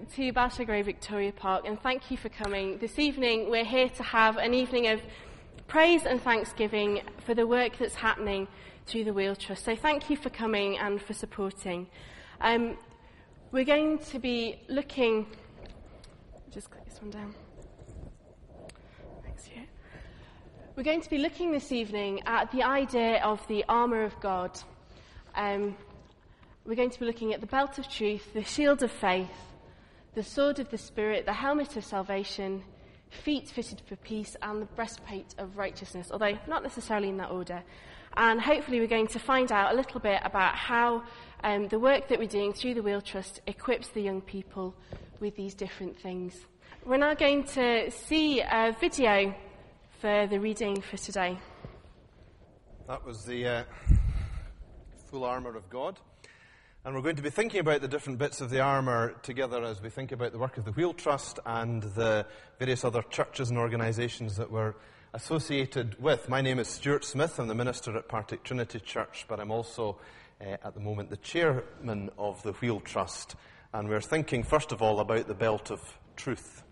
to Battle Grove Victoria Park, and thank you for coming. This evening we're here to have an evening of praise and thanksgiving for the work that's happening through the Wheel Trust. So thank you for coming and for supporting. We're going to be looking... Just click this one down. Thanks, you. We're going to be looking this evening at the idea of the armour of God. We're going to be looking at the belt of truth, the shield of faith, the sword of the Spirit, the helmet of salvation, feet fitted for peace, and the breastplate of righteousness, although not necessarily in that order. And hopefully we're going to find out a little bit about how the work that we're doing through the Wheel Trust equips the young people with these different things. We're now going to see a video for the reading for today. That was the full armour of God. And we're going to be thinking about the different bits of the armour together as we think about the work of the Wheel Trust and the various other churches and organisations that we're associated with. My name is Stuart Smith. I'm the minister at Partick Trinity Church, but I'm also, at the moment, the chairman of the Wheel Trust. And we're thinking, first of all, about the belt of truth.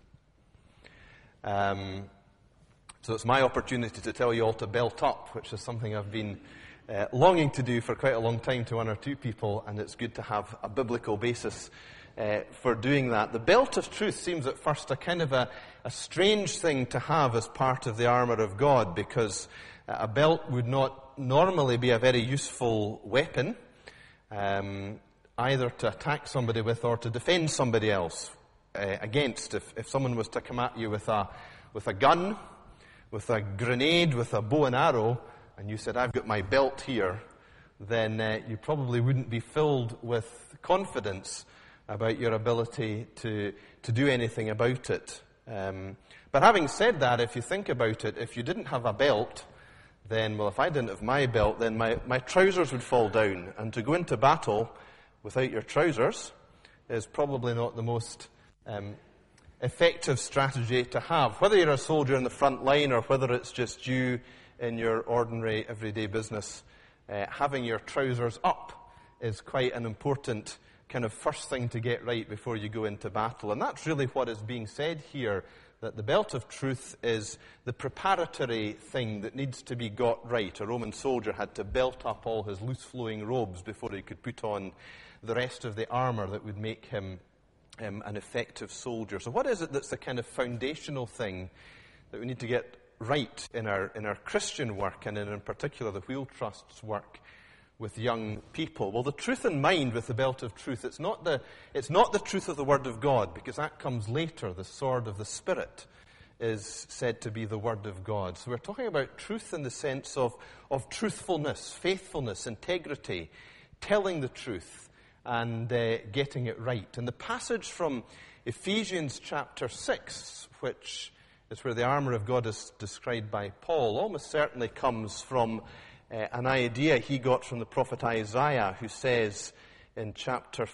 So it's my opportunity to tell you all to belt up, which is something I've been longing to do for quite a long time to one or two people, and it's good to have a biblical basis for doing that. The belt of truth seems at first a kind of a strange thing to have as part of the armour of God, because a belt would not normally be a very useful weapon, either to attack somebody with or to defend somebody else against. If someone was to come at you with a gun, with a grenade, with a bow and arrow, and you said, I've got my belt here, then you probably wouldn't be filled with confidence about your ability to do anything about it. But having said that, if you think about it, if you didn't have a belt, then, well, if I didn't have my belt, then my trousers would fall down. And to go into battle without your trousers is probably not the most effective strategy to have. Whether you're a soldier in the front line or whether it's just you in your ordinary everyday business, having your trousers up is quite an important kind of first thing to get right before you go into battle. And that's really what is being said here, that the belt of truth is the preparatory thing that needs to be got right. A Roman soldier had to belt up all his loose-flowing robes before he could put on the rest of the armour that would make him an effective soldier. So what is it that's the kind of foundational thing that we need to get right in our Christian work, and in particular the Wheel Trust's work with young people? Well, the truth in mind with the belt of truth, it's not the truth of the Word of God, because that comes later. The sword of the Spirit is said to be the Word of God. So we're talking about truth in the sense of truthfulness, faithfulness, integrity, telling the truth and getting it right. And the passage from Ephesians chapter 6, which is where the armour of God is described by Paul, almost certainly comes from an idea he got from the prophet Isaiah, who says in chapter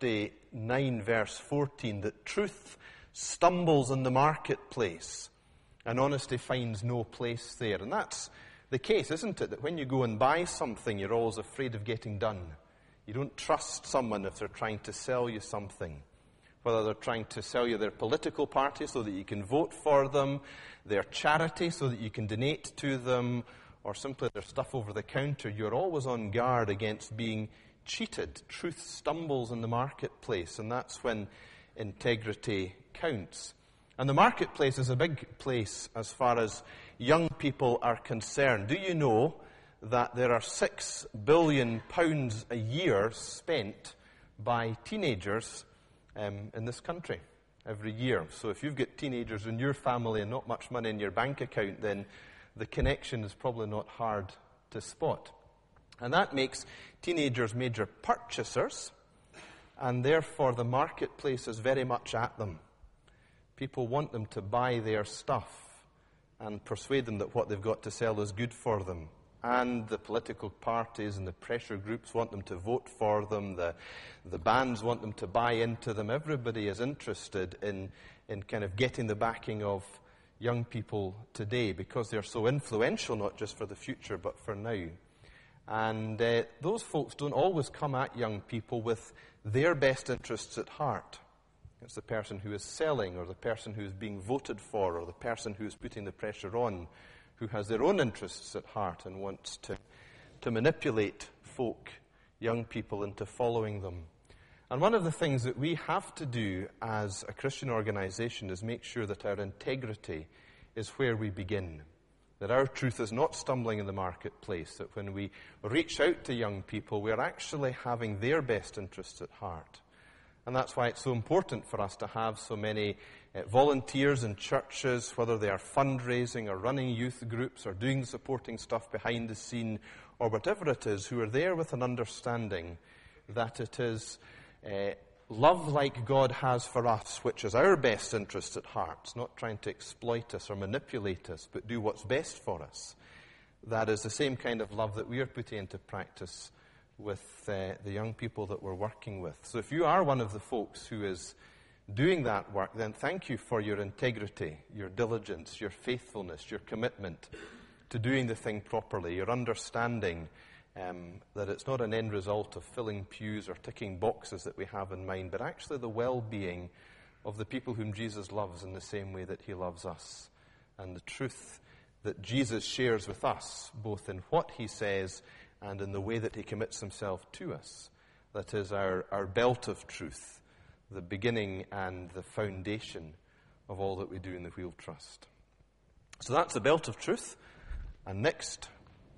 59, verse 14, that truth stumbles in the marketplace and honesty finds no place there. And that's the case, isn't it? That when you go and buy something, you're always afraid of getting done. You don't trust someone if they're trying to sell you something. Whether they're trying to sell you their political party so that you can vote for them, their charity so that you can donate to them, or simply their stuff over the counter, you're always on guard against being cheated. Truth stumbles in the marketplace, and that's when integrity counts. And the marketplace is a big place as far as young people are concerned. Do you know that there are £6 billion a year spent by teenagers in this country every year? So if you've got teenagers in your family and not much money in your bank account, then the connection is probably not hard to spot. And that makes teenagers major purchasers, and therefore the marketplace is very much at them. People want them to buy their stuff and persuade them that what they've got to sell is good for them. And the political parties and the pressure groups want them to vote for them. The bands want them to buy into them. Everybody is interested in kind of getting the backing of young people today because they're so influential, not just for the future, but for now. And those folks don't always come at young people with their best interests at heart. It's the person who is selling, or the person who is being voted for, or the person who is putting the pressure on, who has their own interests at heart and wants to manipulate folk, young people, into following them. And one of the things that we have to do as a Christian organization is make sure that our integrity is where we begin, that our truth is not stumbling in the marketplace, that when we reach out to young people, we're actually having their best interests at heart. And that's why it's so important for us to have so many volunteers in churches, whether they are fundraising or running youth groups or doing supporting stuff behind the scene or whatever it is, who are there with an understanding that it is love like God has for us, which is our best interest at heart. It's not trying to exploit us or manipulate us, but do what's best for us. That is the same kind of love that we are putting into practice with the young people that we're working with. So if you are one of the folks who is doing that work, then thank you for your integrity, your diligence, your faithfulness, your commitment to doing the thing properly, your understanding that it's not an end result of filling pews or ticking boxes that we have in mind, but actually the well-being of the people whom Jesus loves in the same way that he loves us. And the truth that Jesus shares with us, both in what he says and in the way that he commits himself to us. That is our belt of truth, the beginning and the foundation of all that we do in the Wheel Trust. So that's the belt of truth. And next,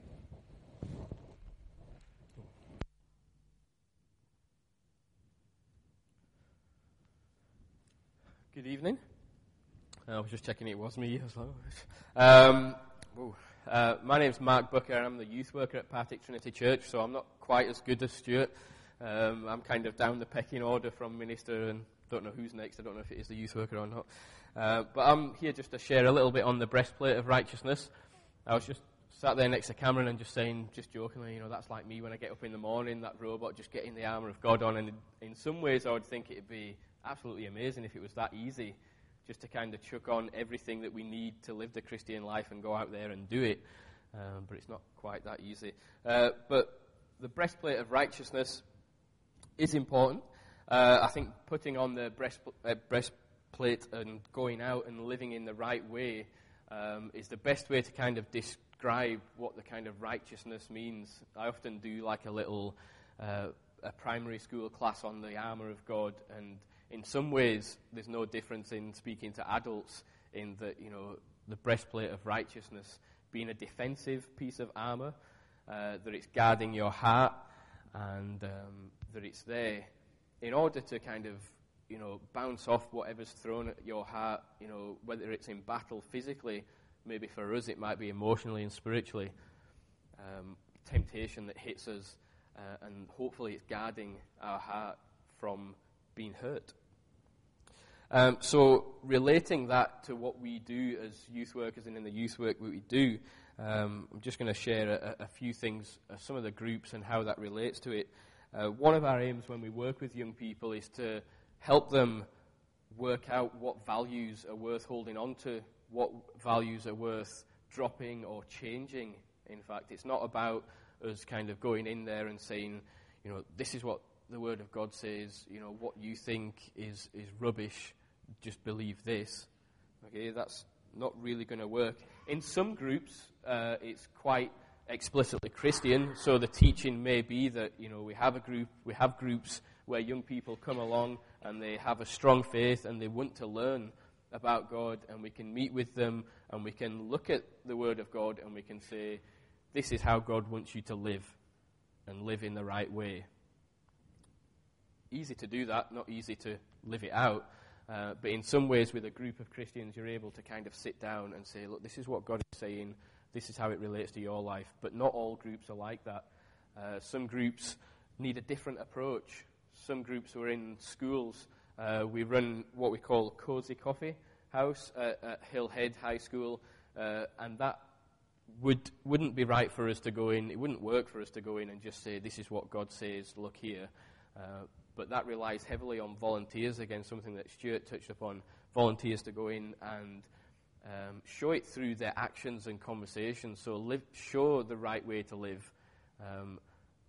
good evening. I was just checking it was me as well. My name's Mark Booker, and I'm the youth worker at Partick Trinity Church, so I'm not quite as good as Stuart. I'm kind of down the pecking order from minister, and don't know who's next. I don't know if it is the youth worker or not. But I'm here just to share a little bit on the breastplate of righteousness. I was just sat there next to Cameron and just saying, just jokingly, that's like me when I get up in the morning, that robot, just getting the armour of God on. And in some ways I would think it'd be absolutely amazing if it was that easy, just to kind of chuck on everything that we need to live the Christian life and go out there and do it. But it's not quite that easy. But the breastplate of righteousness is important. I think putting on the breastplate and going out and living in the right way is the best way to kind of describe what the kind of righteousness means. I often do like a little a primary school class on the armour of God, and in some ways, there's no difference in speaking to adults in that, the breastplate of righteousness being a defensive piece of armour, that it's guarding your heart, and that it's there in order to kind of, bounce off whatever's thrown at your heart, whether it's in battle physically, maybe for us it might be emotionally and spiritually, temptation that hits us, and hopefully it's guarding our heart from being hurt. So relating that to what we do as youth workers and in the youth work that we do, I'm just going to share a few things, some of the groups and how that relates to it. One of our aims when we work with young people is to help them work out what values are worth holding on to, what values are worth dropping or changing. In fact, it's not about us kind of going in there and saying, this is what the Word of God says, what you think is rubbish, just believe this. Okay, that's not really going to work. In some groups, it's quite explicitly Christian, so the teaching may be that, we have groups where young people come along and they have a strong faith and they want to learn about God, and we can meet with them and we can look at the Word of God and we can say, this is how God wants you to live, and live in the right way. Easy to do that, not easy to live it out. But in some ways, with a group of Christians, you're able to kind of sit down and say, look, this is what God is saying, this is how it relates to your life. But not all groups are like that. Some groups need a different approach. Some groups are in schools. We run what we call Cozy Coffee House at Hillhead High School, and that wouldn't be right for us to go in. It wouldn't work for us to go in and just say, this is what God says, look here. But that relies heavily on volunteers, again, something that Stuart touched upon, volunteers to go in and show it through their actions and conversations. So show the right way to live.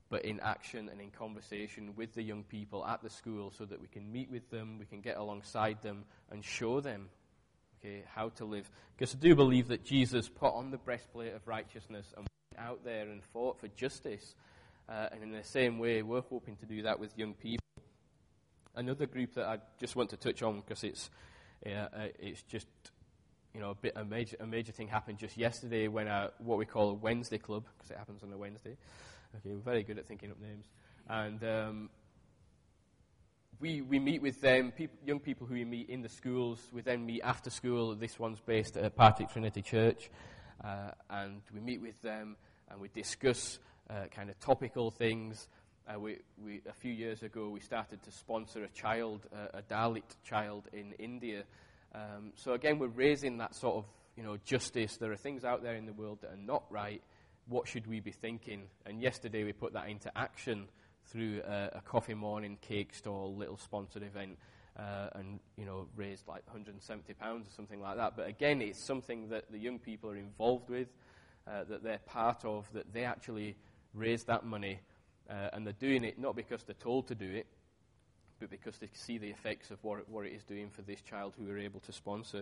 but in action and in conversation with the young people at the school, so that we can meet with them, we can get alongside them and show them, okay, how to live. Because I do believe that Jesus put on the breastplate of righteousness and went out there and fought for justice. And in the same way, we're hoping to do that with young people. Another group that I just want to touch on, because it's just, you know, a major thing happened just yesterday when what we call a Wednesday club, because it happens on a Wednesday. Okay, we're very good at thinking up names. And we meet with them, young people who we meet in the schools. We then meet after school. This one's based at Partick Trinity Church. And we meet with them and we discuss kind of topical things. A few years ago, we started to sponsor a Dalit child in India. So again, we're raising that sort of, you know, justice. There are things out there in the world that are not right. What should we be thinking? And yesterday we put that into action through a coffee morning, cake stall, little sponsored event, and, you know, raised like £170 or something like that. But again, it's something that the young people are involved with, that they're part of, that they actually raise that money. And they're doing it not because they're told to do it, but because they see the effects of what it is doing for this child who we're able to sponsor.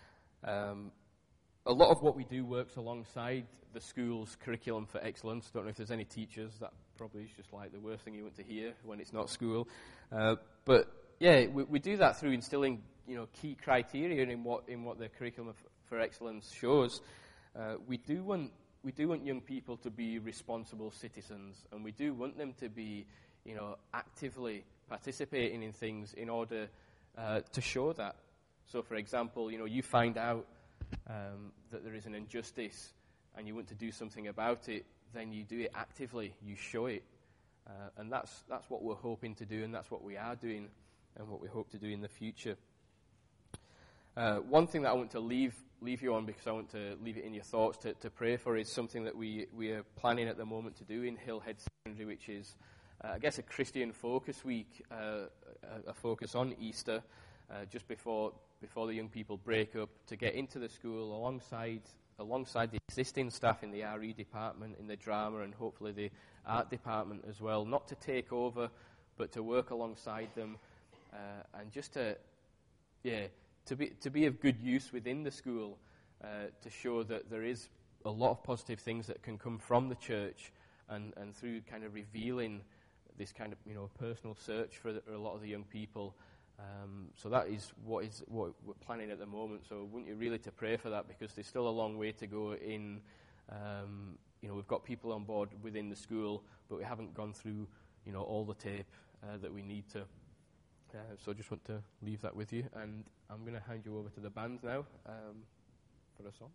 A lot of what we do works alongside the school's curriculum for excellence. Don't know if there's any teachers. That probably is just like the worst thing you want to hear when it's not school. But yeah, we do that through instilling, you know, key criteria in what the curriculum for excellence shows. We do want young people to be responsible citizens, and we do want them to be, you know, actively participating in things in order to show that. So, for example, you know, you find out that there is an injustice and you want to do something about it, then you do it actively, you show it. And that's what we're hoping to do, and that's what we are doing, and what we hope to do in the future. One thing that I want to leave you on, because I want to leave it in your thoughts to pray for, is something that we are planning at the moment to do in Hillhead Secondary, which is, I guess, a Christian focus week, a focus on Easter, just before the young people break up, to get into the school alongside the existing staff in the RE department, in the drama, and hopefully the art department as well, not to take over, but to work alongside them, and just to be of good use within the school, to show that there is a lot of positive things that can come from the church, and through kind of revealing this kind of, you know, personal search for a lot of the young people. So that is what we're planning at the moment. So I want you really to pray for that, because there's still a long way to go in. You know, we've got people on board within the school, but we haven't gone through, you know, all the tape that we need to. So I just want to leave that with you, and I'm going to hand you over to the band now for a song.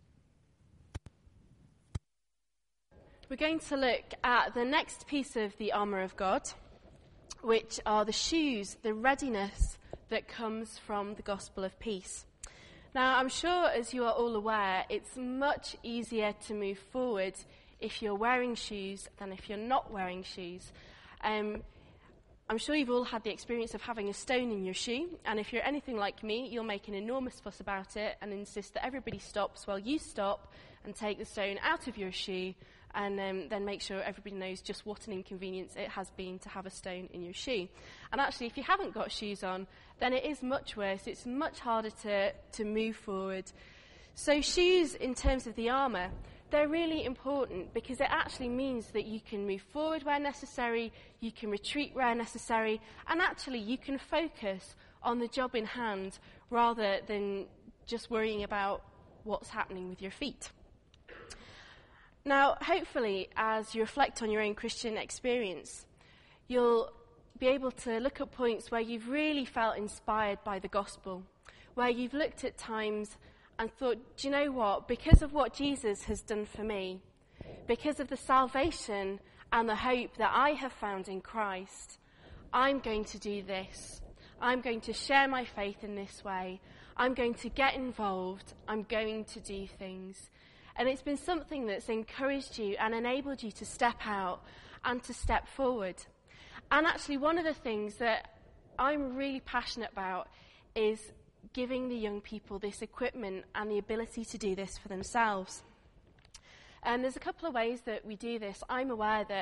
We're going to look at the next piece of the armour of God, which are the shoes, the readiness that comes from the gospel of peace. Now, I'm sure, as you are all aware, it's much easier to move forward if you're wearing shoes than if you're not wearing shoes. I'm sure you've all had the experience of having a stone in your shoe, and if you're anything like me, you'll make an enormous fuss about it and insist that everybody stops while you stop and take the stone out of your shoe, and then make sure everybody knows just what an inconvenience it has been to have a stone in your shoe. And actually, if you haven't got shoes on, then it is much worse. It's much harder to move forward. So shoes, in terms of the armour, they're really important, because it actually means that you can move forward where necessary, you can retreat where necessary, and actually you can focus on the job in hand rather than just worrying about what's happening with your feet. Now, hopefully, as you reflect on your own Christian experience, you'll be able to look at points where you've really felt inspired by the gospel, where you've looked at times and thought, do you know what? Because of what Jesus has done for me, because of the salvation and the hope that I have found in Christ, I'm going to do this. I'm going to share my faith in this way. I'm going to get involved. I'm going to do things. And it's been something that's encouraged you and enabled you to step out and to step forward. And actually, one of the things that I'm really passionate about is giving the young people this equipment and the ability to do this for themselves. And there's a couple of ways that we do this. I'm aware that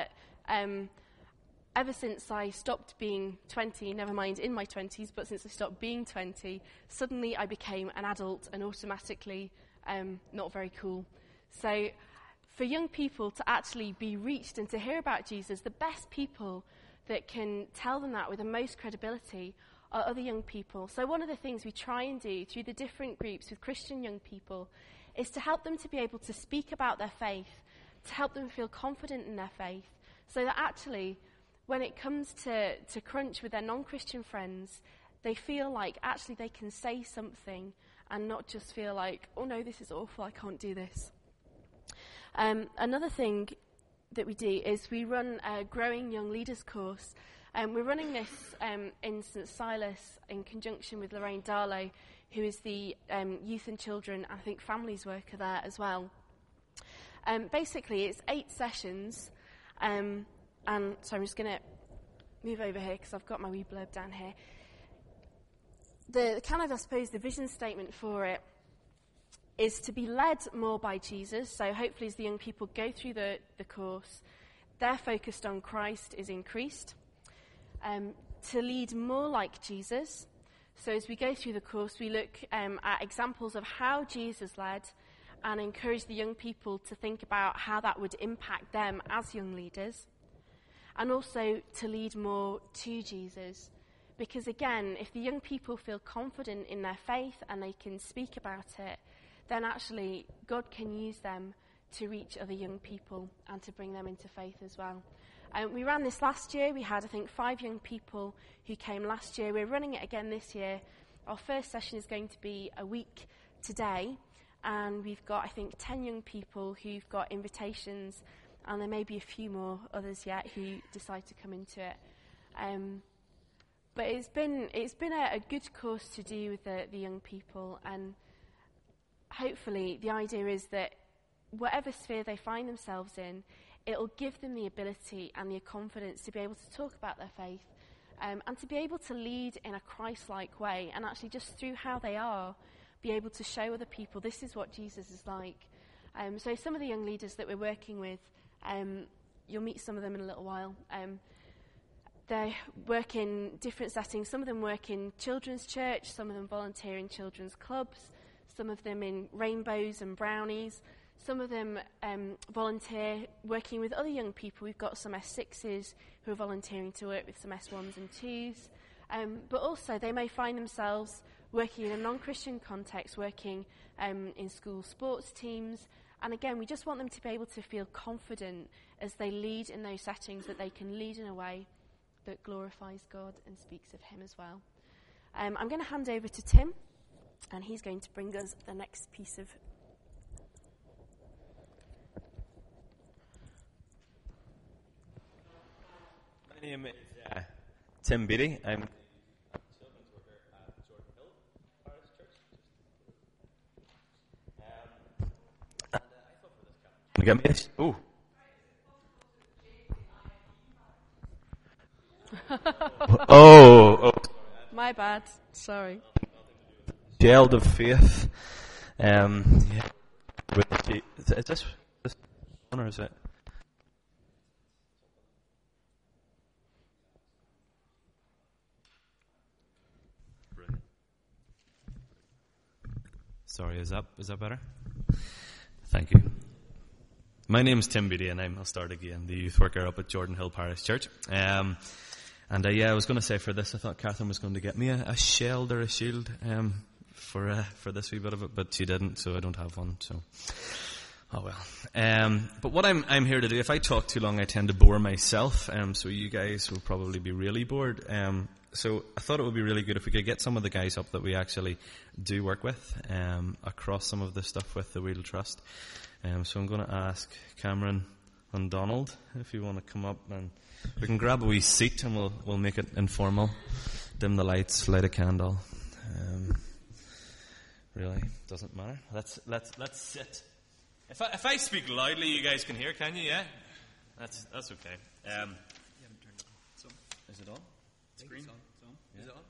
Ever since I stopped being 20, never mind in my 20s, but since I stopped being 20, suddenly I became an adult and automatically not very cool. So for young people to actually be reached and to hear about Jesus, the best people that can tell them that with the most credibility are other young people. So one of the things we try and do through the different groups with Christian young people is to help them to be able to speak about their faith, to help them feel confident in their faith, so that actually when it comes to crunch with their non-Christian friends, they feel like actually they can say something and not just feel like, oh no, this is awful, I can't do this. Another thing that we do is we run a Growing Young Leaders course. We're running this in St Silas in conjunction with Lorraine Darlow, who is the youth and children, I think families worker there as well. Basically, it's 8 sessions. And so I'm just going to move over here because I've got my wee blurb down here. The kind of, I suppose, the vision statement for it is to be led more by Jesus. So hopefully as the young people go through the course, their focus on Christ is increased. To lead more like Jesus. So as we go through the course, we look at examples of how Jesus led and encourage the young people to think about how that would impact them as young leaders. And also to lead more to Jesus. Because again, if the young people feel confident in their faith and they can speak about it, then actually God can use them to reach other young people and to bring them into faith as well. We ran this last year. We had, I think, 5 young people who came last year. We're running it again this year. Our first session is going to be a week today. And we've got, I think, 10 young people who've got invitations, and there may be a few more others yet who decide to come into it. But it's been a good course to do with the young people, and hopefully the idea is that whatever sphere they find themselves in, it'll give them the ability and the confidence to be able to talk about their faith, and to be able to lead in a Christ-like way, and actually just through how they are, be able to show other people this is what Jesus is like. So some of the young leaders that we're working with, you'll meet some of them in a little while. They work in different settings. Some of them work in children's church, some of them volunteer in children's clubs, some of them in Rainbows and Brownies, some of them volunteer working with other young people. We've got some S6s who are volunteering to work with some S1s and 2s. But also they may find themselves working in a non-Christian context, working in school sports teams. And again, we just want them to be able to feel confident as they lead in those settings, that they can lead in a way that glorifies God and speaks of him as well. I'm going to hand over to Tim, and he's going to bring us the next piece of... My name is Tim Beattie. I'm children's worker at Jordan Hill Parish Church. And I thought for this camp, get me a oh. My bad. Sorry. Shield of faith. Yeah. Is this one, or is it? Brilliant. Sorry, is that better? Thank you. My name is Tim Beattie, and I'll start again, the youth worker up at Jordan Hill Parish Church. I was going to say for this, I thought Catherine was going to get me a shield or a shield for this wee bit of it, but she didn't, so I don't have one. So, oh well. But what I'm here to do, if I talk too long, I tend to bore myself. So you guys will probably be really bored. So I thought it would be really good if we could get some of the guys up that we actually do work with across some of the stuff with the Wheel Trust. So I'm going to ask Cameron and Donald if you want to come up, and we can grab a wee seat and we'll make it informal. Dim the lights, light a candle. Really, doesn't matter. Let's sit. If I speak loudly, you guys can hear, can you? Yeah, that's okay. Is it on? Screen? It's on. Yeah. Is it on?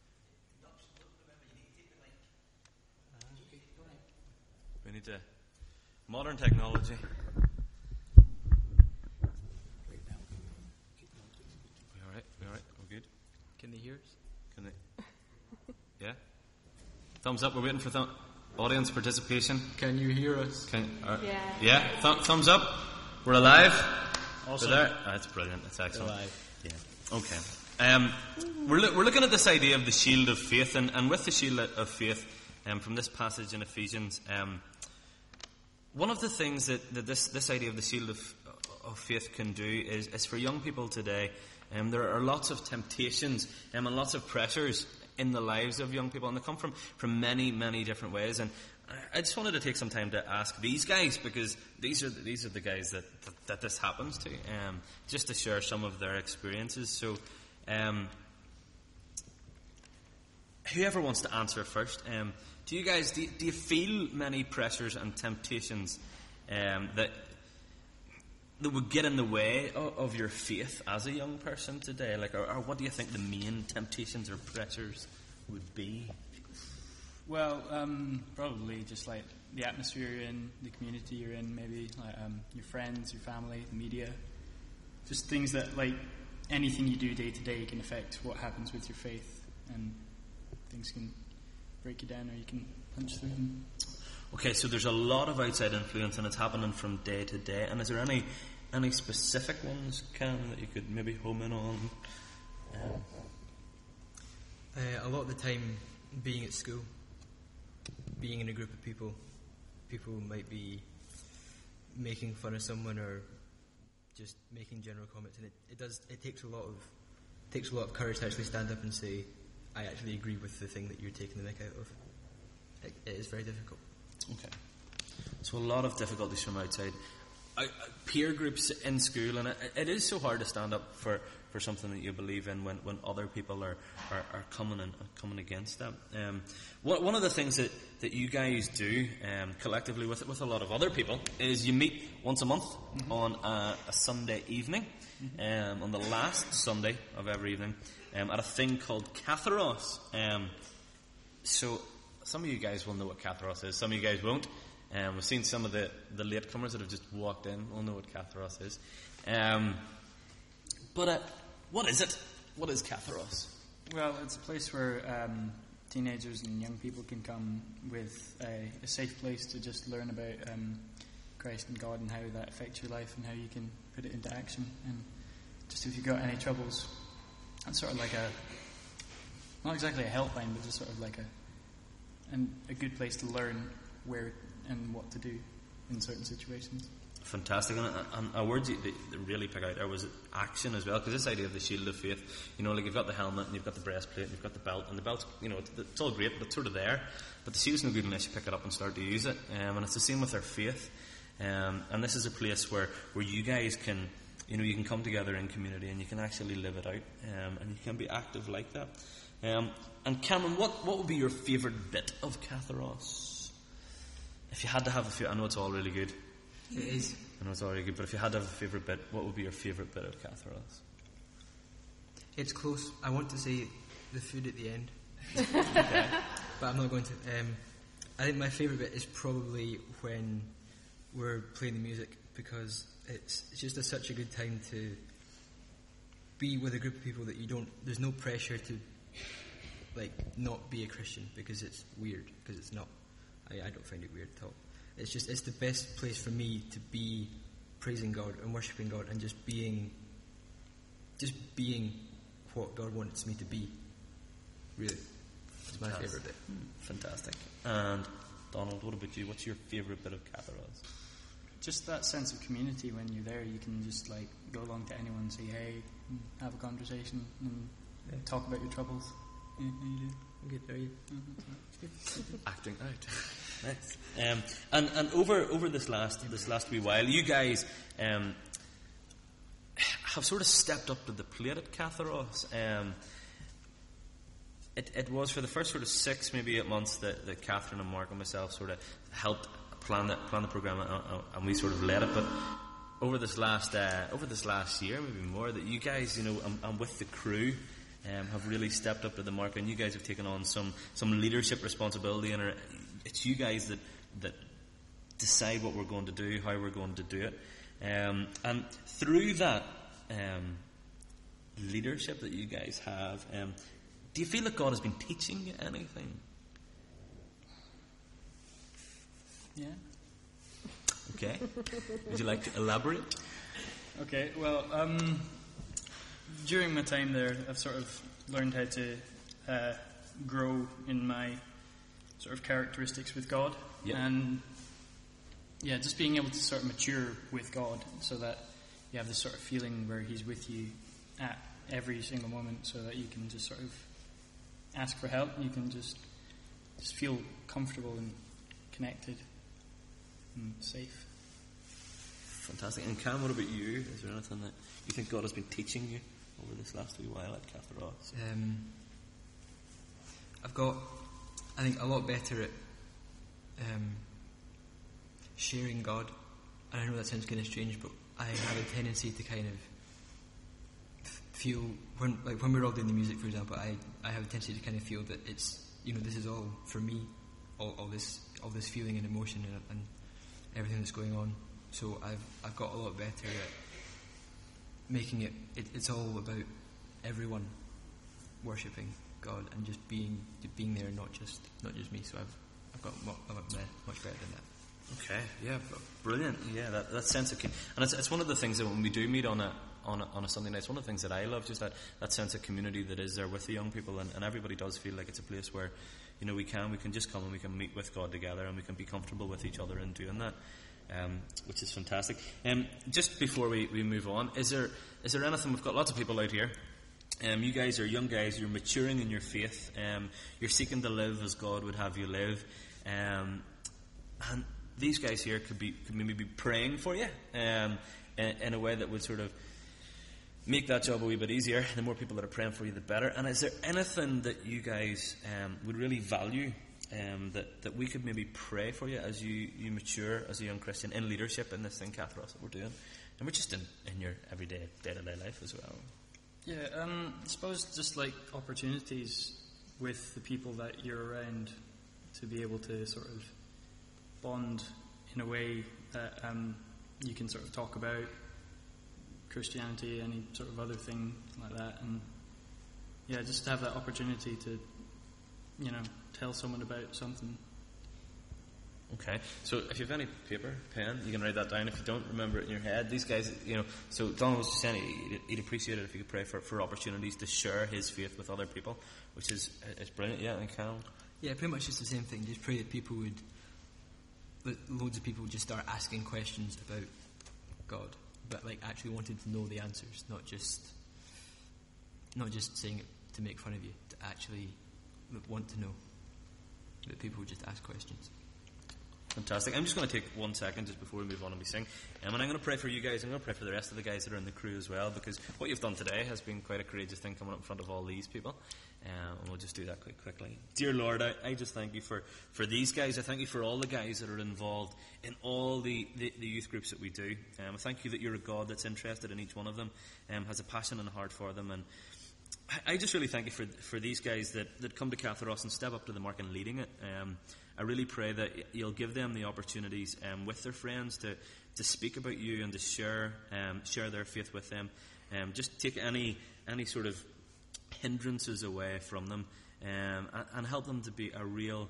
We need to modern technology. ears? Can they? Yeah? Thumbs up. We're waiting for audience participation. Can you hear us? Yeah. Thumbs up. We're alive. Awesome. We're there. That's brilliant. That's excellent. We're alive. Yeah. Okay. We're looking at this idea of the shield of faith, and with the shield of faith, from this passage in Ephesians, one of the things that this idea of the shield of faith can do is for young people today. There are lots of temptations and lots of pressures in the lives of young people, and they come from many, many different ways. And I just wanted to take some time to ask these guys, because these are the guys that this happens to, just to share some of their experiences. So, whoever wants to answer first, do you feel many pressures and temptations that would get in the way of your faith as a young person today? Like, or what do you think the main temptations or pressures would be? Well, probably just like the atmosphere you're in, the community you're in, maybe like your friends, your family, the media. Just things that, like, anything you do day to day can affect what happens with your faith, and things can break you down or you can punch through them. Okay, so there's a lot of outside influence, and it's happening from day to day. And is there any specific ones, Cam, that you could maybe home in on? A lot of the time, being at school, being in a group of people might be making fun of someone or just making general comments, and it takes a lot of courage to actually stand up and say, I actually agree with the thing that you're taking the mick out of. It is very difficult. Okay. So a lot of difficulties from outside. Peer groups in school, and it is so hard to stand up for something that you believe in when other people are coming against that. One of the things that you guys do collectively with a lot of other people is you meet once a month on a Sunday evening, on the last Sunday of every evening, at a thing called Katharos. So some of you guys will know what Katharos is, some of you guys won't. We've seen some of the latecomers that have just walked in will know what Katharos is. But what is it? What is Katharos? Well, it's a place where teenagers and young people can come with a safe place to just learn about Christ and God and how that affects your life and how you can put it into action. And just if you've got any troubles, it's sort of like not exactly a helpline, but just sort of like a good place to learn where and what to do in certain situations. Fantastic. And a word that really pick out there was action as well, because this idea of the shield of faith, like you've got the helmet and you've got the breastplate and you've got the belt, and the belt's, it's all great, but it's sort of there, but the shield's no good unless you pick it up and start to use it. And it's the same with our faith. And this is a place where you guys can, you can come together in community and you can actually live it out, and you can be active like that. And Cameron, what would be your favourite bit of Katharos? If you had to have a few, I know it's all really good. It is. I know it's all really good, but if you had to have a favourite bit, what would be your favourite bit of Katharos? It's close. I want to say the food at the end. Okay. But I'm not going to. I think my favourite bit is probably when we're playing the music, because it's just such a good time to be with a group of people that there's no pressure to not be a Christian, because it's weird, because it's not. I don't find it weird at all. It's the best place for me to be praising God and worshipping God and just being what God wants me to be. Really. It's my favourite bit. Fantastic. And Donald, what about you? What's your favourite bit of Katharos? Just that sense of community. When you're there, you can just go along to anyone and say hey, and have a conversation and talk about your troubles. Yeah, you do. Good, are you? Acting out. Nice. And over this last wee while, you guys have sort of stepped up to the plate at Katharos. It was for the first sort of 6, maybe 8 months that Catherine and Mark and myself sort of helped plan the program, and we sort of led it. But over this last year, maybe more, that you guys, and with the crew, have really stepped up to the mark, and you guys have taken on some leadership responsibility, and it's you guys that decide what we're going to do, how we're going to do it, and through that leadership that you guys have, Do you feel that God has been teaching you anything? Yeah. Okay. Would you like to elaborate? Okay, well, during my time there, I've sort of learned how to grow in my sort of characteristics with God. Yep. And, yeah, just being able to sort of mature with God so that you have this sort of feeling where He's with you at every single moment, so that you can just sort of ask for help. You can just feel comfortable and connected and safe. Fantastic. And Cam, what about you? Is there anything that you think God has been teaching you over this last wee while at Cathros? I've got, I think, a lot better at sharing God. And I know that sounds kind of strange, but I have a tendency to kind of feel, when we're all doing the music, for example, I have a tendency to kind of feel that it's, this is all for me, all this feeling and emotion and everything that's going on. So I've got a lot better at making it's all about everyone worshipping God and just being there, not just me. So I've got much better than that. Okay, yeah, brilliant. Yeah, that sense of, and it's one of the things that when we do meet on a Sunday night, it's one of the things that I love, just that sense of community that is there with the young people, and everybody does feel like it's a place where, we can just come and we can meet with God together, and we can be comfortable with each other in doing that. Which is fantastic. Just before we move on, is there anything? We've got lots of people out here. You guys are young guys. You're maturing in your faith. You're seeking to live as God would have you live. And these guys here could maybe be praying for you in a way that would sort of make that job a wee bit easier. The more people that are praying for you, the better. And is there anything that you guys would really value? That we could maybe pray for you as you mature as a young Christian in leadership in this thing, Cathros, that we're doing, and we're just in your everyday day-to-day life as well. Yeah, I suppose just like opportunities with the people that you're around to be able to sort of bond in a way that you can sort of talk about Christianity, any sort of other thing like that, and yeah, just to have that opportunity to tell someone about something. Okay, so if you have any paper, pen, you can write that down. If you don't remember it in your head, these guys, so Donald was just saying he'd appreciate it if you could pray for opportunities to share his faith with other people, which is brilliant. Yeah, and Cal? Yeah, pretty much just the same thing. Just pray that loads of people would just start asking questions about God, but actually wanting to know the answers, not just saying it to make fun of you, to actually want to know. That people would just ask questions. Fantastic. I'm just going to take 1 second just before we move on and we sing. And I'm going to pray for you guys. I'm going to pray for the rest of the guys that are in the crew as well, because what you've done today has been quite a courageous thing coming up in front of all these people. And we'll just do that quite quickly. Dear Lord, I just thank you for these guys. I thank you for all the guys that are involved in all the youth groups that we do. I thank you that you're a God that's interested in each one of them, has a passion and a heart for them. And I just really thank you for these guys that come to Cathros and step up to the mark and leading it. I really pray that you'll give them the opportunities with their friends to speak about you and to share their faith with them. Just take any sort of hindrances away from them and help them to be a real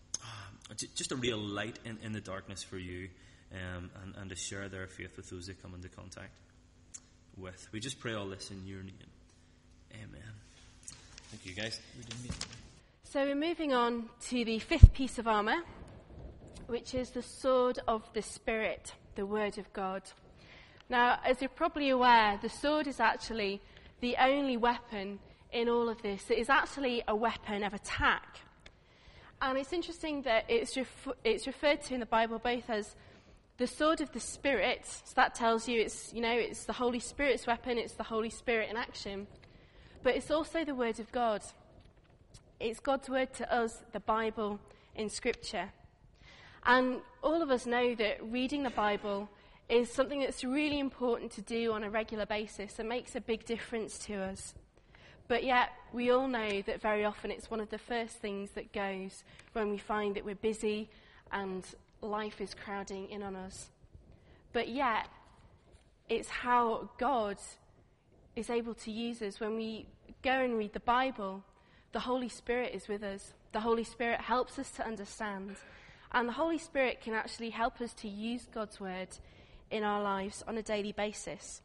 light in the darkness for you, and to share their faith with those they come into contact with. We just pray all this in your name. Amen. Thank you, guys. So we're moving on to the fifth piece of armour, which is the sword of the Spirit, the Word of God. Now, as you're probably aware, the sword is actually the only weapon in all of this. It is actually a weapon of attack. And it's interesting that it's referred to in the Bible both as the sword of the Spirit, so that tells you it's the Holy Spirit's weapon, it's the Holy Spirit in action. But it's also the Word of God. It's God's word to us, the Bible in Scripture. And all of us know that reading the Bible is something that's really important to do on a regular basis and makes a big difference to us. But yet, we all know that very often it's one of the first things that goes when we find that we're busy and life is crowding in on us. But yet, it's how God is able to use us when we go and read the Bible. the Holy Spirit is with us. The Holy Spirit helps us to understand. And the Holy Spirit can actually help us to use God's word in our lives on a daily basis.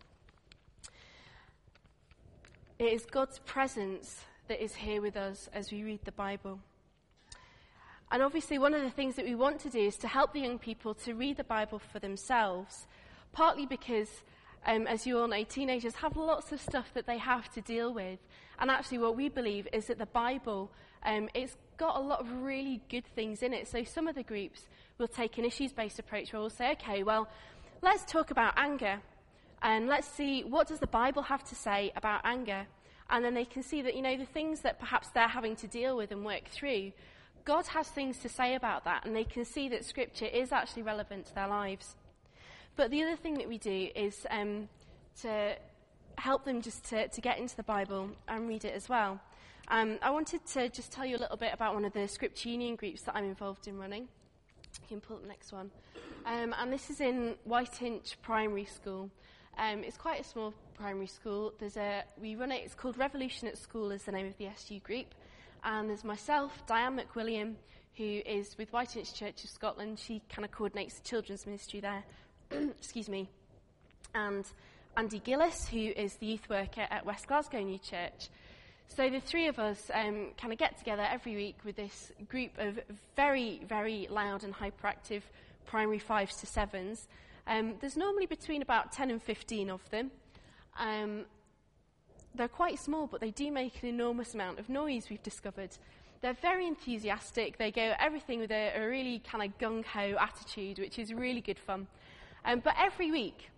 It is God's presence that is here with us as we read the Bible. And obviously one of the things that we want to do is to help the young people to read the Bible for themselves, partly because, as you all know, teenagers have lots of stuff that they have to deal with. And actually what we believe is that the Bible, it's got a lot of really good things in it. So some of the groups will take an issues-based approach where we'll say, okay, well, let's talk about anger. And let's see, what does the Bible have to say about anger? And then they can see that, the things that perhaps they're having to deal with and work through, God has things to say about that, and they can see that Scripture is actually relevant to their lives. But the other thing that we do is to help them just to get into the Bible and read it as well. I wanted to just tell you a little bit about one of the Scripture Union groups that I'm involved in running. You can pull up the next one. And this is in Whiteinch Primary School. It's quite a small primary school. We run it, it's called Revolution at School is the name of the SU group. And there's myself, Diane McWilliam, who is with Whiteinch Church of Scotland. She kind of coordinates the children's ministry there. Excuse me. And Andy Gillis, who is the youth worker at West Glasgow New Church. So the three of us kind of get together every week with this group of very, very loud and hyperactive primary 5s to 7s. There's normally between about 10 and 15 of them. They're quite small, but they do make an enormous amount of noise, we've discovered. They're very enthusiastic. They go at everything with a really kind of gung-ho attitude, which is really good fun. But every week,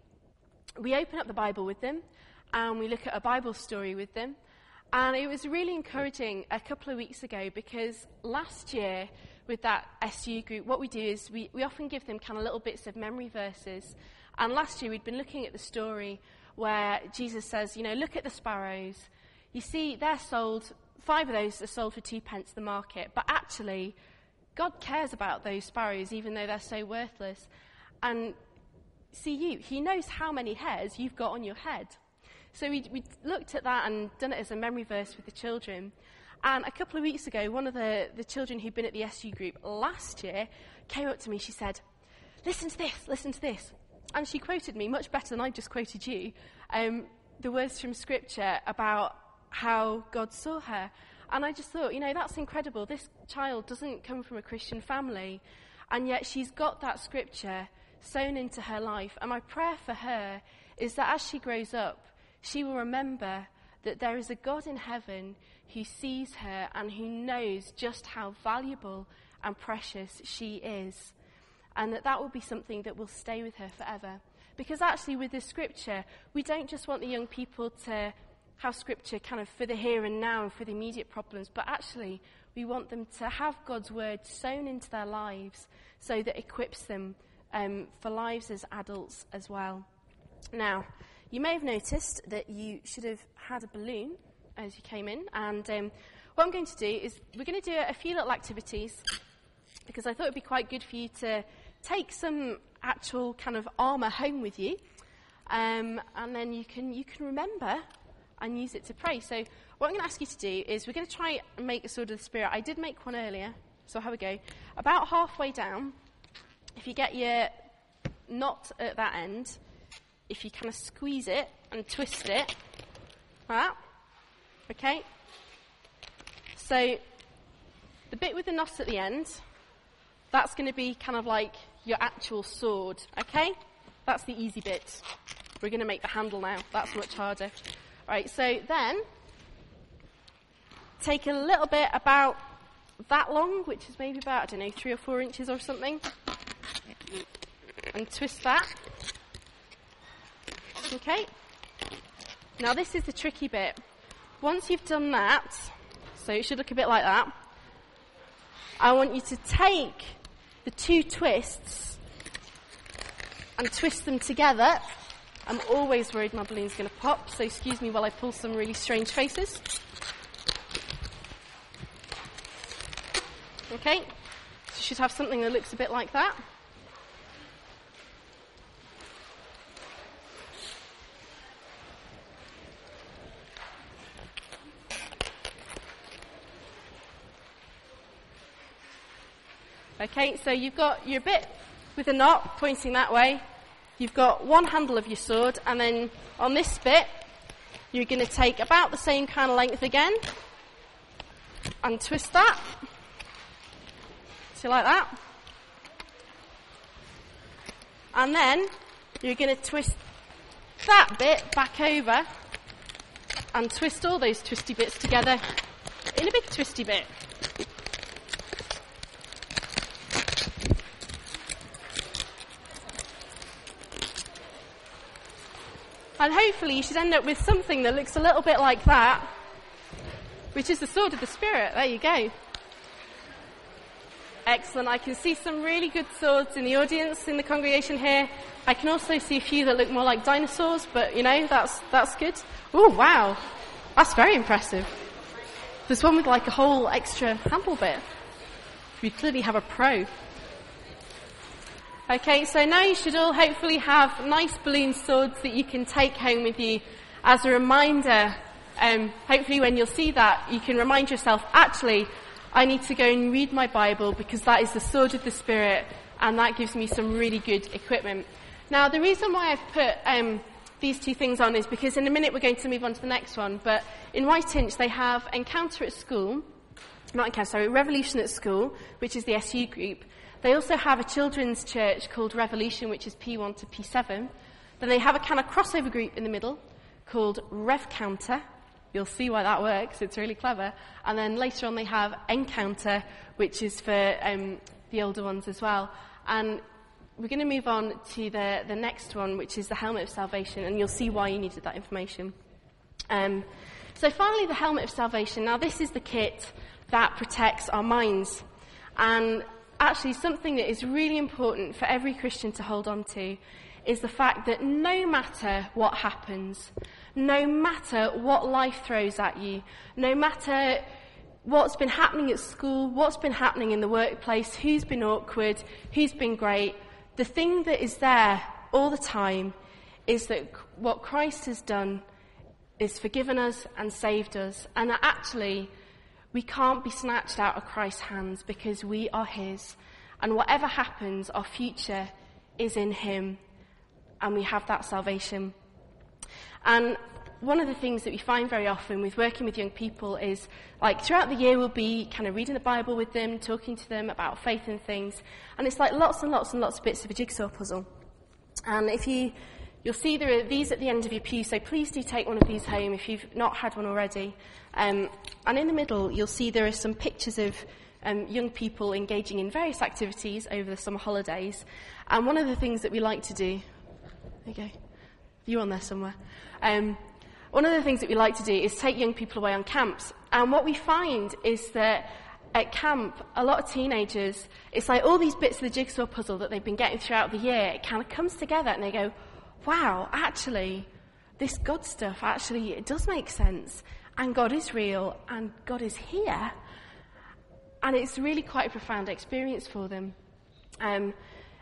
we open up the Bible with them, and we look at a Bible story with them. And it was really encouraging a couple of weeks ago, because last year, with that SU group, what we do is we often give them kind of little bits of memory verses. And last year, we'd been looking at the story where Jesus says, look at the sparrows. You see, they're sold, 5 of those are sold for 2 pence the market. But actually, God cares about those sparrows, even though they're so worthless. And see he knows how many hairs you've got on your head. So we looked at that and done it as a memory verse with the children. And a couple of weeks ago, one of the children who'd been at the SU group last year came up to me. She said, listen to this. And she quoted me, much better than I just quoted you, the words from Scripture about how God saw her. And I just thought, that's incredible. This child doesn't come from a Christian family, and yet she's got that Scripture sown into her life. And my prayer for her is that as she grows up, she will remember that there is a God in heaven who sees her and who knows just how valuable and precious she is. And that will be something that will stay with her forever. Because actually with the Scripture, we don't just want the young people to have Scripture kind of for the here and now and for the immediate problems, but actually we want them to have God's word sown into their lives so that equips them for lives as adults as well. Now, you may have noticed that you should have had a balloon as you came in, and what I'm going to do is we're going to do a few little activities, because I thought it would be quite good for you to take some actual kind of armour home with you, and then you can remember and use it to pray. So what I'm going to ask you to do is we're going to try and make a sword of the Spirit. I did make one earlier, so I'll have a go. About halfway down, if you get your knot at that end, if you kind of squeeze it and twist it, like that, okay? So the bit with the knot at the end, that's going to be kind of like your actual sword, okay? That's the easy bit. We're going to make the handle now. That's much harder. Right, so then take a little bit about that long, which is maybe about, 3 or 4 inches or something, and twist that. Okay? Now this is the tricky bit. Once you've done that, so it should look a bit like that, I want you to take the 2 twists and twist them together. I'm always worried my balloon's going to pop, so excuse me while I pull some really strange faces. Okay, so you should have something that looks a bit like that. Okay, so you've got your bit with a knot pointing that way. You've got one handle of your sword, and then on this bit, you're going to take about the same kind of length again and twist that. So like that. And then you're going to twist that bit back over and twist all those twisty bits together in a big twisty bit. And hopefully you should end up with something that looks a little bit like that, which is the sword of the Spirit. There you go. Excellent. I can see some really good swords in the audience, in the congregation here. I can also see a few that look more like dinosaurs, but, that's good. Oh, wow. That's very impressive. There's one with like a whole extra handle bit. We clearly have a pro. Okay, so now you should all hopefully have nice balloon swords that you can take home with you as a reminder. Hopefully when you'll see that, you can remind yourself, actually, I need to go and read my Bible because that is the sword of the Spirit, and that gives me some really good equipment. Now, the reason why I've put these two things on is because in a minute we're going to move on to the next one, but in Whiteinch they have Encounter at School, Revolution at School, which is the SU group. They also have a children's church called Revolution, which is P1 to P7. Then they have a kind of crossover group in the middle called Rev Counter. You'll see why that works. It's really clever. And then later on they have Encounter, which is for the older ones as well. And we're going to move on to the next one, which is the Helmet of Salvation, and you'll see why you needed that information. So finally, the Helmet of Salvation. Now, this is the kit that protects our minds. And actually, something that is really important for every Christian to hold on to is the fact that no matter what happens, no matter what life throws at you, no matter what's been happening at school, what's been happening in the workplace, who's been awkward, who's been great, the thing that is there all the time is that what Christ has done is forgiven us and saved us, and that actually we can't be snatched out of Christ's hands because we are his. And whatever happens, our future is in him. And we have that salvation. And one of the things that we find very often with working with young people is, like, throughout the year we'll be kind of reading the Bible with them, talking to them about faith and things. And it's like lots and lots and lots of bits of a jigsaw puzzle. And you'll see there are these at the end of your pew, so please do take one of these home if you've not had one already. And in the middle, you'll see there are some pictures of young people engaging in various activities over the summer holidays. And one of the things that we like to do, there you go, you're on there somewhere. One of the things that we like to do is take young people away on camps. And what we find is that at camp, a lot of teenagers, it's like all these bits of the jigsaw puzzle that they've been getting throughout the year, it kind of comes together and they go, wow, actually, this God stuff, actually, it does make sense. And God is real, and God is here. And it's really quite a profound experience for them. It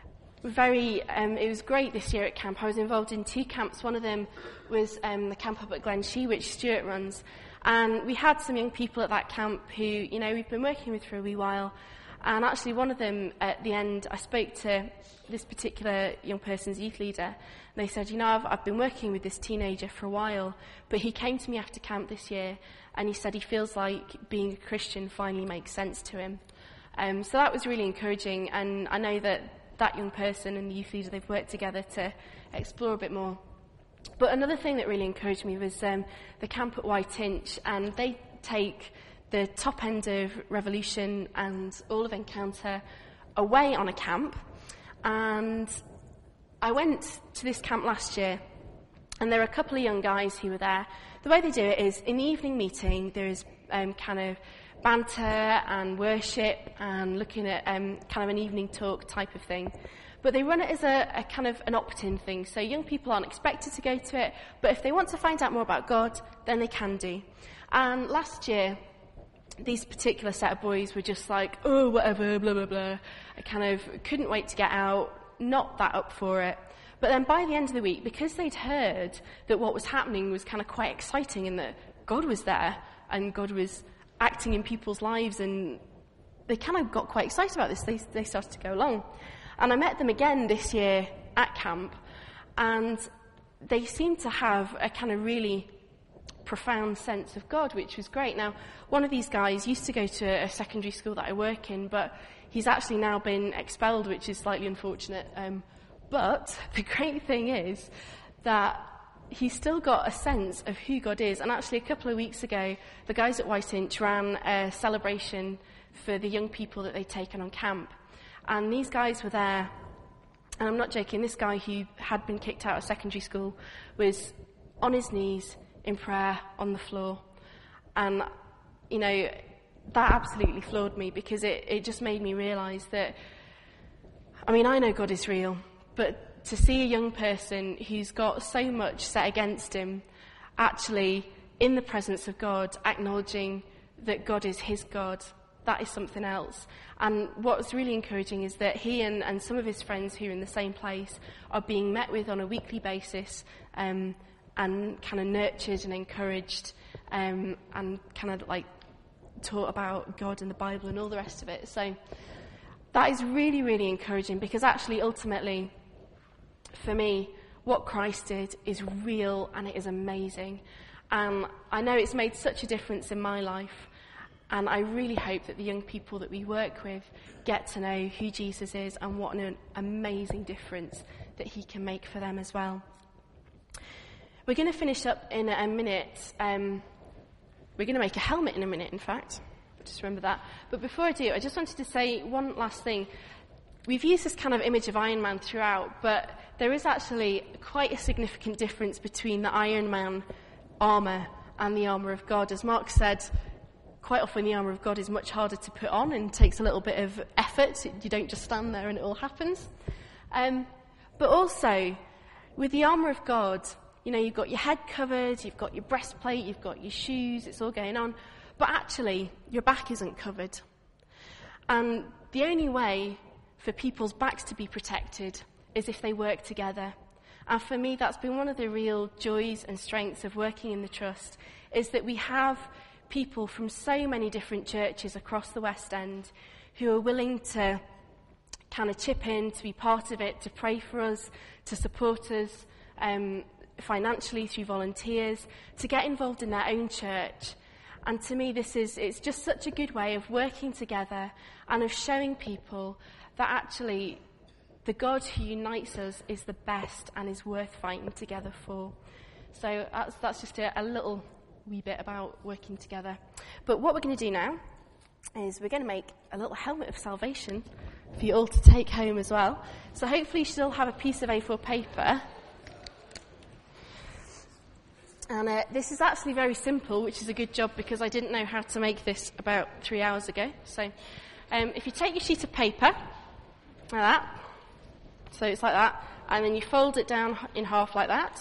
was great this year at camp. I was involved in 2 camps. One of them was the camp up at Glen Shee, which Stuart runs. And we had some young people at that camp who, we've been working with for a wee while. And actually one of them, at the end, I spoke to this particular young person's youth leader. And they said, I've been working with this teenager for a while, but he came to me after camp this year, and he said he feels like being a Christian finally makes sense to him. So that was really encouraging, and I know that young person and the youth leader, they've worked together to explore a bit more. But another thing that really encouraged me was the camp at Whiteinch, and they take the top end of Revolution and all of Encounter away on a camp. And I went to this camp last year, and there were a couple of young guys who were there. The way they do it is, in the evening meeting, there is kind of banter and worship and looking at kind of an evening talk type of thing. But they run it as a kind of an opt-in thing. So young people aren't expected to go to it, but if they want to find out more about God, then they can do. And last year, these particular set of boys were just like, oh, whatever, blah, blah, blah. I kind of couldn't wait to get out, not that up for it. But then by the end of the week, because they'd heard that what was happening was kind of quite exciting and that God was there and God was acting in people's lives and they kind of got quite excited about this. They started to go along. And I met them again this year at camp, and they seemed to have a kind of really profound sense of God, which was great. Now, one of these guys used to go to a secondary school that I work in, but he's actually now been expelled, which is slightly unfortunate. But the great thing is that he's still got a sense of who God is. And actually, a couple of weeks ago, the guys at White Inch ran a celebration for the young people that they'd taken on camp. And these guys were there, and I'm not joking, this guy who had been kicked out of secondary school was on his knees in prayer on the floor. And, you know, that absolutely floored me, because it just made me realise that, I mean, I know God is real, but to see a young person who's got so much set against him actually in the presence of God, acknowledging that God is his God, that is something else. And what's really encouraging is that he and some of his friends who are in the same place are being met with on a weekly basis, and kind of nurtured and encouraged, and kind of like taught about God and the Bible and all the rest of it. So that is really, really encouraging, because actually, ultimately, for me, what Christ did is real and it is amazing. And I know it's made such a difference in my life. And I really hope that the young people that we work with get to know who Jesus is and what an amazing difference that he can make for them as well. We're going to finish up in a minute. We're going to make a helmet in a minute, in fact. Just remember that. But before I do, I just wanted to say one last thing. We've used this kind of image of Iron Man throughout, but there is actually quite a significant difference between the Iron Man armour and the armour of God. As Mark said, quite often the armour of God is much harder to put on and takes a little bit of effort. You don't just stand there and it all happens. But also, with the armour of God, you know, you've got your head covered, you've got your breastplate, you've got your shoes, it's all going on. But actually, your back isn't covered. And the only way for people's backs to be protected is if they work together. And for me, that's been one of the real joys and strengths of working in the Trust, is that we have people from so many different churches across the West End who are willing to kind of chip in, to be part of it, to pray for us, to support us financially through volunteers, to get involved in their own church. And to me, it's just such a good way of working together and of showing people that actually the God who unites us is the best and is worth fighting together for. So that's just a little wee bit about working together. But what we're going to do now is we're going to make a little helmet of salvation for you all to take home as well. So hopefully you should all have a piece of A4 paper. And this is actually very simple, which is a good job, because I didn't know how to make this about 3 hours ago. So if you take your sheet of paper, like that, so it's like that, and then you fold it down in half like that.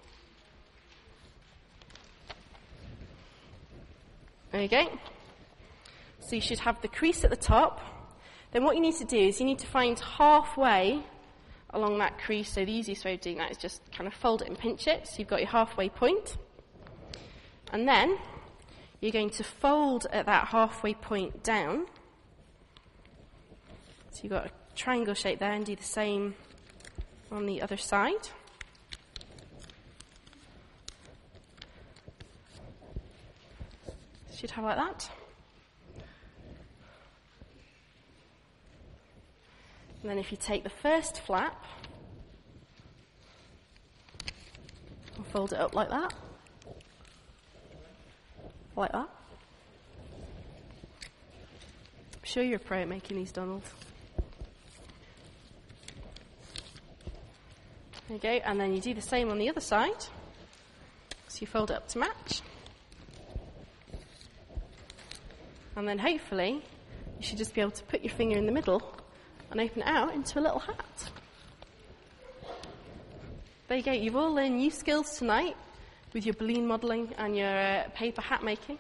There you go. So you should have the crease at the top. Then what you need to do is you need to find halfway along that crease. So the easiest way of doing that is just kind of fold it and pinch it. So you've got your halfway point. And then you're going to fold at that halfway point down. So you've got a triangle shape there, and do the same on the other side. Should have like that. And then if you take the first flap and fold it up like that. Like that. I'm sure you're a pro at making these, Donald. There you go. And then you do the same on the other side. So you fold it up to match. And then hopefully you should just be able to put your finger in the middle and open it out into a little hat. There you go. You've all learned new skills tonight with your balloon modelling and your paper hat making.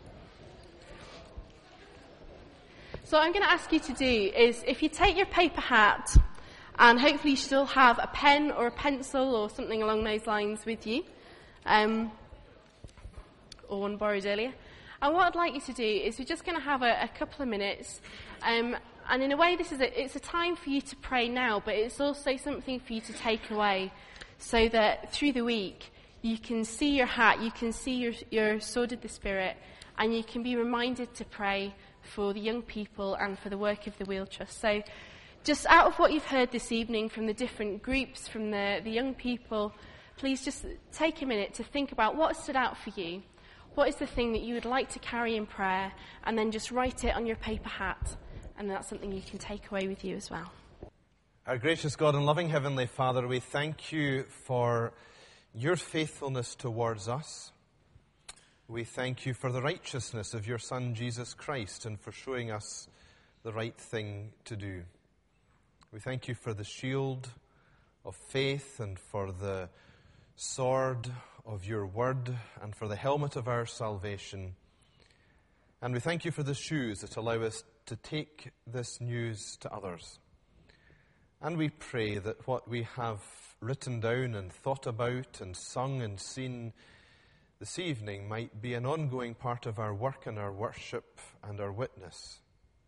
So what I'm going to ask you to do is, if you take your paper hat, and hopefully you should all have a pen or a pencil or something along those lines with you, or one borrowed earlier, And what I'd like you to do is we're just going to have a couple of minutes. And in a way, it's a time for you to pray now, but it's also something for you to take away so that through the week you can see your hat, you can see your sword of the Spirit, and you can be reminded to pray for the young people and for the work of the Wheel Trust. So just out of what you've heard this evening from the different groups, from the young people, please just take a minute to think about what stood out for you. What is the thing that you would like to carry in prayer? And then just write it on your paper hat. And that's something you can take away with you as well. Our gracious God and loving Heavenly Father, we thank you for your faithfulness towards us. We thank you for the righteousness of your Son, Jesus Christ, and for showing us the right thing to do. We thank you for the shield of faith and for the sword of your word and for the helmet of our salvation. And we thank you for the shoes that allow us to take this news to others. And we pray that what we have written down and thought about and sung and seen this evening might be an ongoing part of our work and our worship and our witness.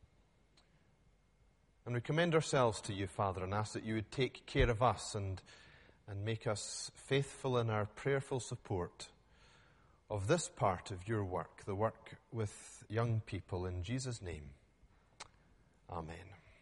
And we commend ourselves to you, Father, and ask that you would take care of us and make us faithful in our prayerful support of this part of your work, the work with young people. In Jesus' name, amen.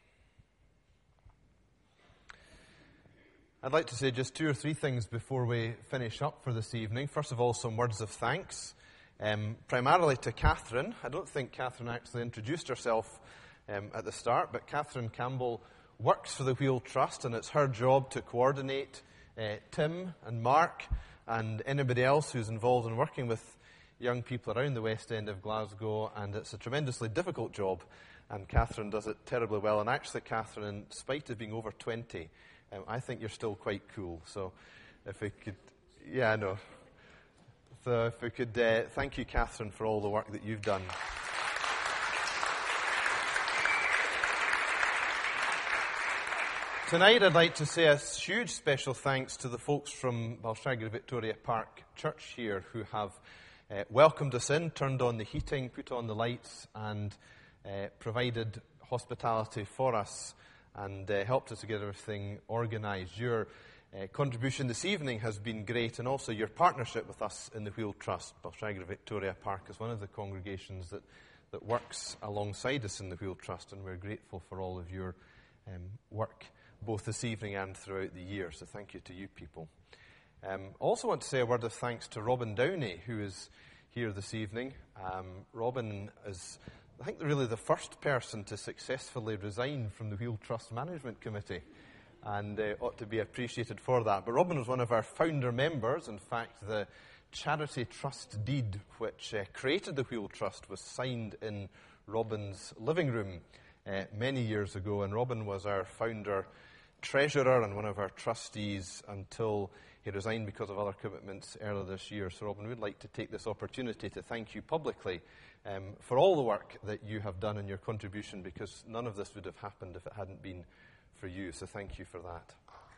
I'd like to say just 2 or 3 things before we finish up for this evening. First of all, some words of thanks, primarily to Catherine. I don't think Catherine actually introduced herself at the start, but Catherine Campbell works for the Wheel Trust, and it's her job to coordinate Tim and Mark and anybody else who's involved in working with young people around the West End of Glasgow, and it's a tremendously difficult job, and Catherine does it terribly well. And actually, Catherine, in spite of being over 20, I think you're still quite cool. So if we could, yeah, I know. So if we could thank you, Catherine, for all the work that you've done. Tonight I'd like to say a huge special thanks to the folks from Balshagry Victoria Park Church here who have welcomed us in, turned on the heating, put on the lights, and provided hospitality for us and helped us to get everything organised. Your contribution this evening has been great, and also your partnership with us in the Wheel Trust. Balshagry Victoria Park is one of the congregations that works alongside us in the Wheel Trust, and we're grateful for all of your work both this evening and throughout the year. So thank you to you people. I also want to say a word of thanks to Robin Downey, who is here this evening. Robin is, I think, really the first person to successfully resign from the Wheel Trust Management Committee, and ought to be appreciated for that. But Robin was one of our founder members. In fact, the charity trust deed which created the Wheel Trust was signed in Robin's living room many years ago, and Robin was our founder treasurer and one of our trustees until he resigned because of other commitments earlier this year. So Robin, we'd like to take this opportunity to thank you publicly for all the work that you have done and your contribution, because none of this would have happened if it hadn't been for you. So thank you for that.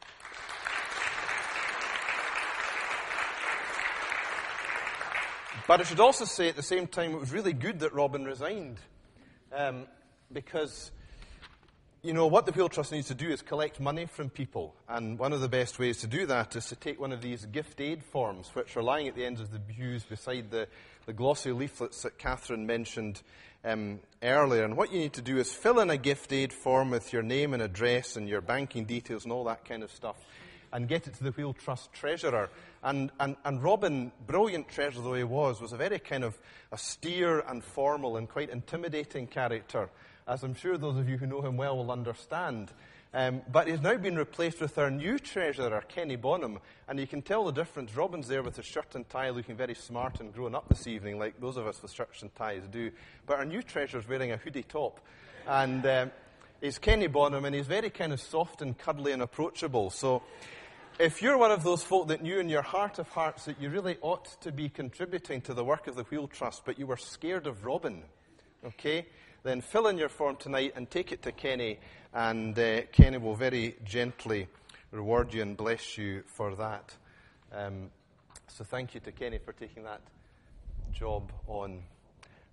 But I should also say at the same time it was really good that Robin resigned, because you know, what the Wheel Trust needs to do is collect money from people. And one of the best ways to do that is to take one of these gift aid forms, which are lying at the ends of the pews beside the glossy leaflets that Catherine mentioned earlier. And what you need to do is fill in a gift aid form with your name and address and your banking details and all that kind of stuff, and get it to the Wheel Trust treasurer. And Robin, brilliant treasurer though he was a very kind of austere and formal and quite intimidating character, as I'm sure those of you who know him well will understand. But he's now been replaced with our new treasurer, Kenny Bonham, and you can tell the difference. Robin's there with his shirt and tie, looking very smart and grown up this evening, like those of us with shirts and ties do. But our new treasurer's wearing a hoodie top, and he's Kenny Bonham, and he's very kind of soft and cuddly and approachable. So if you're one of those folk that knew in your heart of hearts that you really ought to be contributing to the work of the Wheel Trust, but you were scared of Robin, okay, then fill in your form tonight and take it to Kenny, and Kenny will very gently reward you and bless you for that. So thank you to Kenny for taking that job on.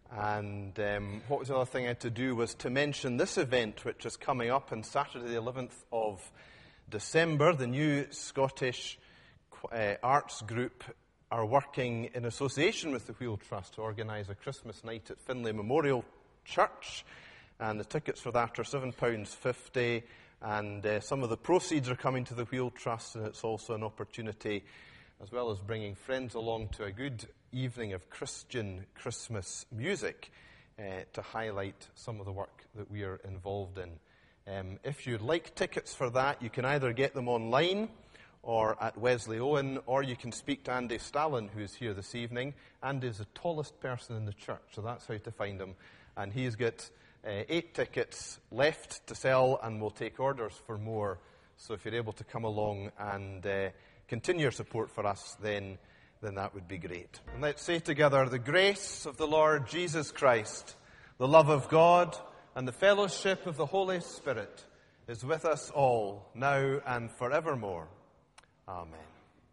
And what was the other thing I had to do was to mention this event, which is coming up on Saturday the 11th of December. The new Scottish Arts Group are working in association with the Wheel Trust to organise a Christmas night at Finlay Memorial Church. And the tickets for that are £7.50. And some of the proceeds are coming to the Wheel Trust, and it's also an opportunity, as well as bringing friends along, to a good evening of Christian Christmas music to highlight some of the work that we are involved in. If you'd like tickets for that, you can either get them online or at Wesley Owen, or you can speak to Andy Stalin, who is here this evening. Andy is the tallest person in the church, so that's how to find him. And he's got 8 tickets left to sell, and we'll take orders for more. So if you're able to come along and continue your support for us, then that would be great. And let's say together, the grace of the Lord Jesus Christ, the love of God, and the fellowship of the Holy Spirit is with us all, now and forevermore. Amen.